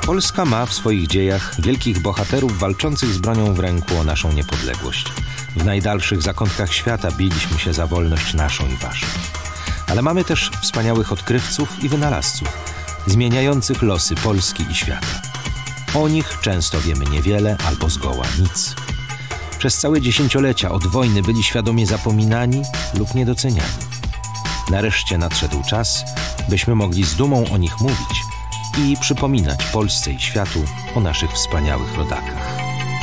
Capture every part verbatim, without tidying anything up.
Polska ma w swoich dziejach wielkich bohaterów walczących z bronią w ręku o naszą niepodległość. W najdalszych zakątkach świata biliśmy się za wolność naszą i waszą. Ale mamy też wspaniałych odkrywców i wynalazców, zmieniających losy Polski i świata. O nich często wiemy niewiele albo zgoła nic. Przez całe dziesięciolecia od wojny byli świadomie zapominani lub niedoceniani. Nareszcie nadszedł czas, byśmy mogli z dumą o nich mówić i przypominać Polsce i światu o naszych wspaniałych rodakach.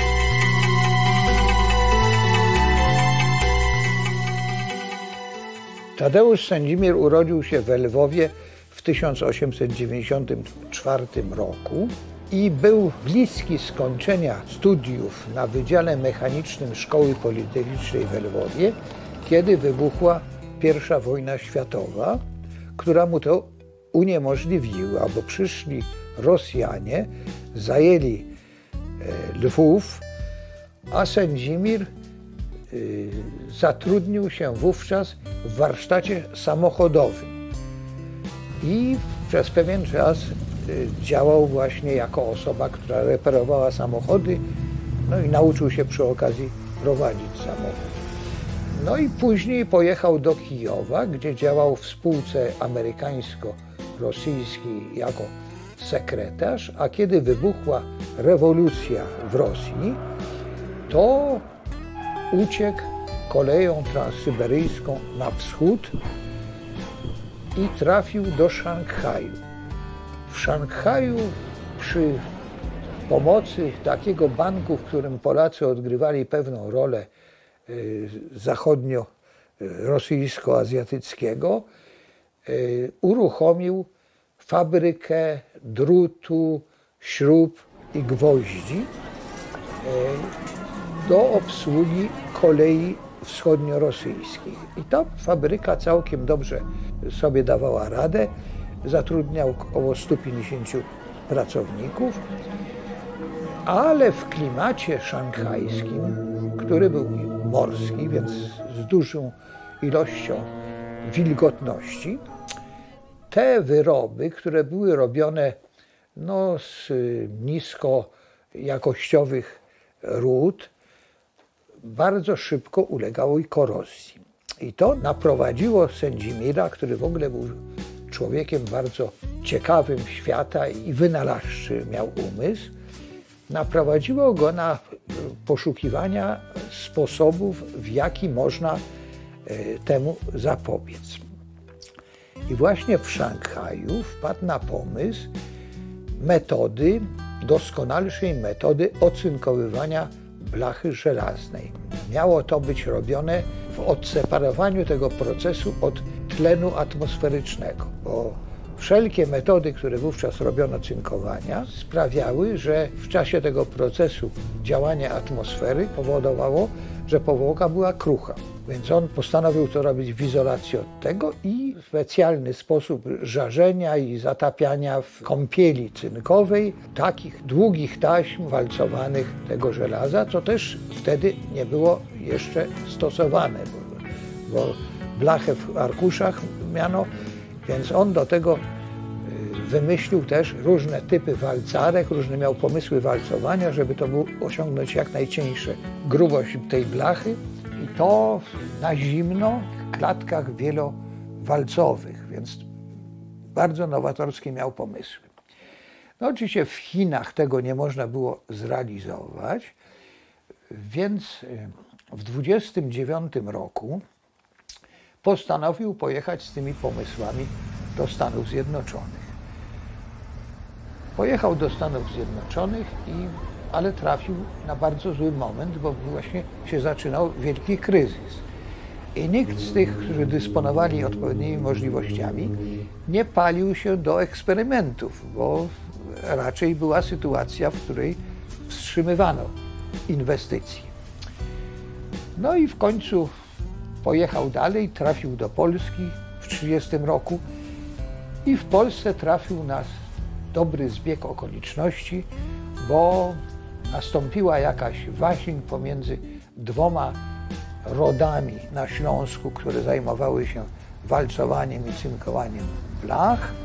Tadeusz Sędzimir urodził się w Lwowie w tysiąc osiemset dziewięćdziesiątym czwartym roku i był bliski skończenia studiów na Wydziale Mechanicznym Szkoły Politechnicznej w Lwowie, kiedy wybuchła pierwsza wojna światowa, która mu to uniemożliwiła, bo przyszli Rosjanie, zajęli Lwów, a Sędzimir zatrudnił się wówczas w warsztacie samochodowym i przez pewien czas działał właśnie jako osoba, która reperowała samochody, no i nauczył się przy okazji prowadzić samochód. No i później pojechał do Kijowa, gdzie działał w spółce amerykańsko-rosyjskiej jako sekretarz, a kiedy wybuchła rewolucja w Rosji, to uciekł koleją transsyberyjską na wschód i trafił do Szanghaju. W Szanghaju przy pomocy takiego banku, w którym Polacy odgrywali pewną rolę zachodnio-rosyjsko-azjatyckiego, uruchomił fabrykę drutu, śrub i gwoździ do obsługi kolei wschodnio-rosyjskich. I ta fabryka całkiem dobrze sobie dawała radę. Zatrudniał około stu pięćdziesięciu pracowników, ale w klimacie szanghajskim, który był morski, więc z dużą ilością wilgotności, te wyroby, które były robione no, z niskojakościowych ród, bardzo szybko ulegały korozji. I to naprowadziło Sędzimira, który w ogóle był człowiekiem bardzo ciekawym świata i wynalazczy miał umysł, naprowadziło go na poszukiwania sposobów, w jaki można temu zapobiec. I właśnie w Szanghaju wpadł na pomysł metody, doskonalszej metody ocynkowywania blachy żelaznej. Miało to być robione w odseparowaniu tego procesu od tlenu atmosferycznego, bo wszelkie metody, które wówczas robiono cynkowania, sprawiały, że w czasie tego procesu działanie atmosfery powodowało, że powłoka była krucha. Więc on postanowił to robić w izolacji od tego i specjalny sposób żarzenia i zatapiania w kąpieli cynkowej takich długich taśm walcowanych tego żelaza, co też wtedy nie było jeszcze stosowane, bo, bo blachę w arkuszach miano, więc on do tego wymyślił też różne typy walcarek, różne miał pomysły walcowania, żeby to było osiągnąć jak najcieńsze grubość tej blachy. I to na zimno w klatkach wielowalcowych, więc bardzo nowatorskie miał pomysły. No oczywiście w Chinach tego nie można było zrealizować, więc w dwudziestym dziewiątym roku postanowił pojechać z tymi pomysłami do Stanów Zjednoczonych. Pojechał do Stanów Zjednoczonych, i, ale trafił na bardzo zły moment, bo właśnie się zaczynał wielki kryzys. I nikt z tych, którzy dysponowali odpowiednimi możliwościami, nie palił się do eksperymentów, bo raczej była sytuacja, w której wstrzymywano inwestycje. No i w końcu pojechał dalej, trafił do Polski w tysiąc dziewięćset trzydziestym roku i w Polsce trafił na dobry zbieg okoliczności, bo nastąpiła jakaś waśń pomiędzy dwoma rodami na Śląsku, które zajmowały się walcowaniem i cynkowaniem blach.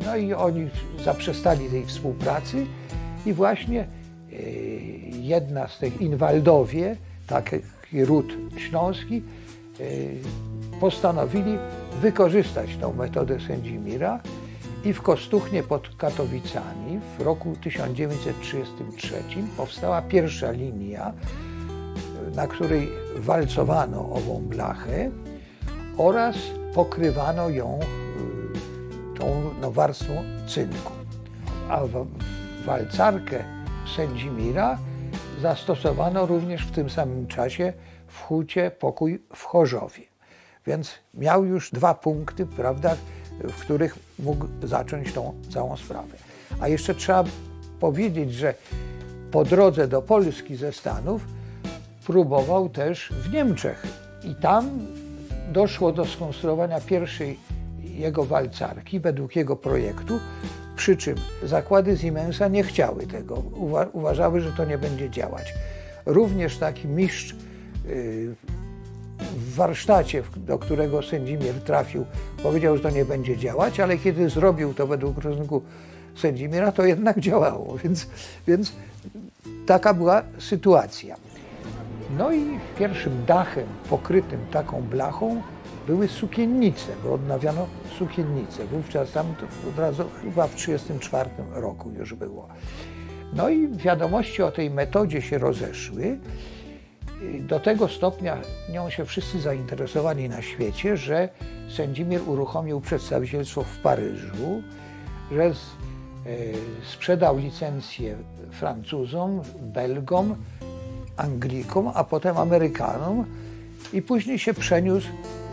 No i oni zaprzestali tej współpracy i właśnie jedna z tych Inwaldowie, taki ród śląski, postanowili wykorzystać tą metodę Sędzimira i w Kostuchnie pod Katowicami w roku tysiąc dziewięćset trzydziestym trzecim powstała pierwsza linia, na której walcowano ową blachę oraz pokrywano ją tą no, warstwą cynku. A walcarkę Sędzimira zastosowano również w tym samym czasie w hucie Pokój w Chorzowie. Więc miał już dwa punkty, prawda, w których mógł zacząć tą całą sprawę. A jeszcze trzeba powiedzieć, że po drodze do Polski ze Stanów próbował też w Niemczech i tam doszło do skonstruowania pierwszej jego walcarki według jego projektu, przy czym zakłady Siemensa nie chciały tego, Uwa uważały, że to nie będzie działać. Również taki mistrz yy, w warsztacie, do którego Sędzimir trafił, powiedział, że to nie będzie działać, ale kiedy zrobił to według rysunku Sędzimira, to jednak działało, więc, więc taka była sytuacja. No i pierwszym dachem pokrytym taką blachą były sukiennice, bo odnawiano sukiennice. Wówczas tam to od razu chyba w trzydziestym czwartym roku już było. No i wiadomości o tej metodzie się rozeszły. Do tego stopnia nią się wszyscy zainteresowali na świecie, że Sędzimir uruchomił przedstawicielstwo w Paryżu, że z, e, sprzedał licencję Francuzom, Belgom, Anglikom, a potem Amerykanom i później się przeniósł,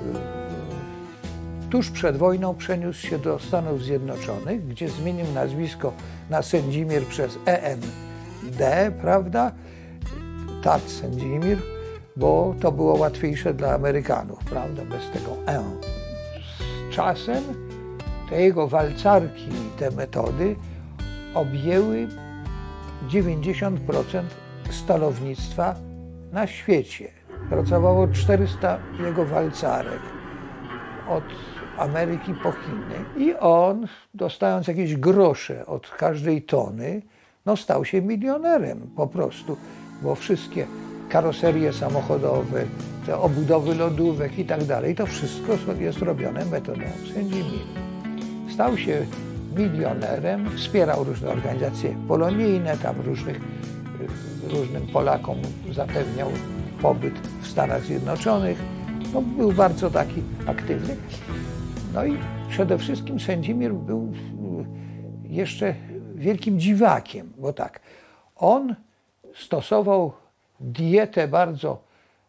tuż przed wojną przeniósł się do Stanów Zjednoczonych, gdzie zmienił nazwisko na Sędzimir przez E N D, prawda? Tat Sędzimir, bo to było łatwiejsze dla Amerykanów, prawda? Bez tego E. Z czasem te jego walcarki, te metody objęły dziewięćdziesiąt procent stalownictwa na świecie. Pracowało czterysta jego walcarek od Ameryki po Chiny i on, dostając jakieś grosze od każdej tony, no stał się milionerem po prostu, bo wszystkie karoserie samochodowe, te obudowy lodówek i tak dalej, to wszystko jest robione metodą Sędzimira. Stał się milionerem, wspierał różne organizacje polonijne, tam różnych, różnym Polakom zapewniał pobyt w Stanach Zjednoczonych. No, był bardzo taki aktywny. No i przede wszystkim Sędzimir był jeszcze wielkim dziwakiem, bo tak, on stosował dietę bardzo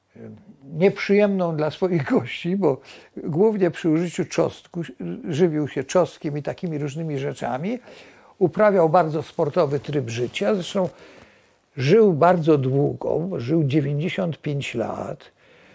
nieprzyjemną dla swoich gości, bo głównie przy użyciu czosnku żywił się czosnkiem i takimi różnymi rzeczami. Uprawiał bardzo sportowy tryb życia, zresztą żył bardzo długo, żył dziewięćdziesiąt pięć lat.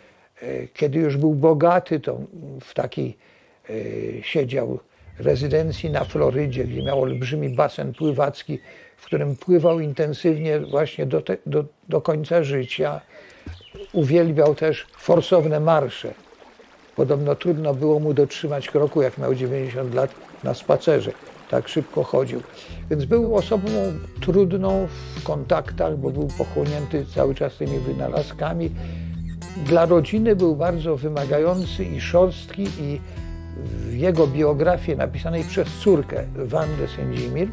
Kiedy już był bogaty, to w takiej siedział rezydencji na Florydzie, gdzie miał olbrzymi basen pływacki, w którym pływał intensywnie właśnie do, te, do, do końca życia. Uwielbiał też forsowne marsze. Podobno trudno było mu dotrzymać kroku, jak miał dziewięćdziesiąt lat na spacerze. Tak szybko chodził. Więc był osobą trudną w kontaktach, bo był pochłonięty cały czas tymi wynalazkami. Dla rodziny był bardzo wymagający i szorstki i w jego biografii napisanej przez córkę Wandę Sędzimir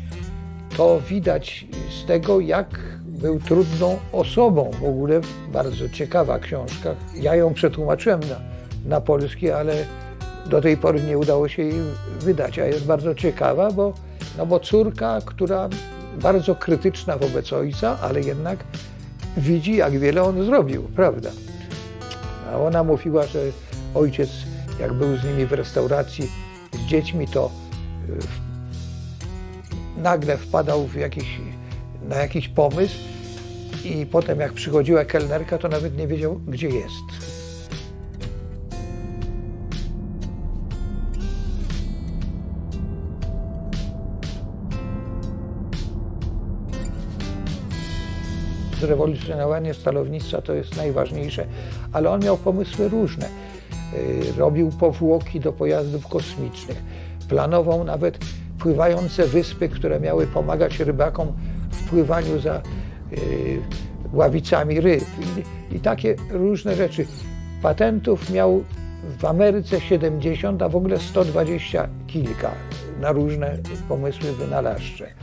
to widać z tego, jak był trudną osobą. W ogóle bardzo ciekawa książka. Ja ją przetłumaczyłem na, na polski, ale do tej pory nie udało się jej wydać, a jest bardzo ciekawa, bo, no bo córka, która bardzo krytyczna wobec ojca, ale jednak widzi, jak wiele on zrobił, prawda? A ona mówiła, że ojciec, jak był z nimi w restauracji z dziećmi, to nagle wpadał w jakiś, na jakiś pomysł i potem jak przychodziła kelnerka, to nawet nie wiedział, gdzie jest. Zrewolucjonowanie stalownictwa to jest najważniejsze, ale on miał pomysły różne. Robił powłoki do pojazdów kosmicznych. Planował nawet pływające wyspy, które miały pomagać rybakom w pływaniu za y, ławicami ryb i, i takie różne rzeczy. Patentów miał w Ameryce siedemdziesiąt, a w ogóle sto dwadzieścia kilka na różne pomysły wynalazcze.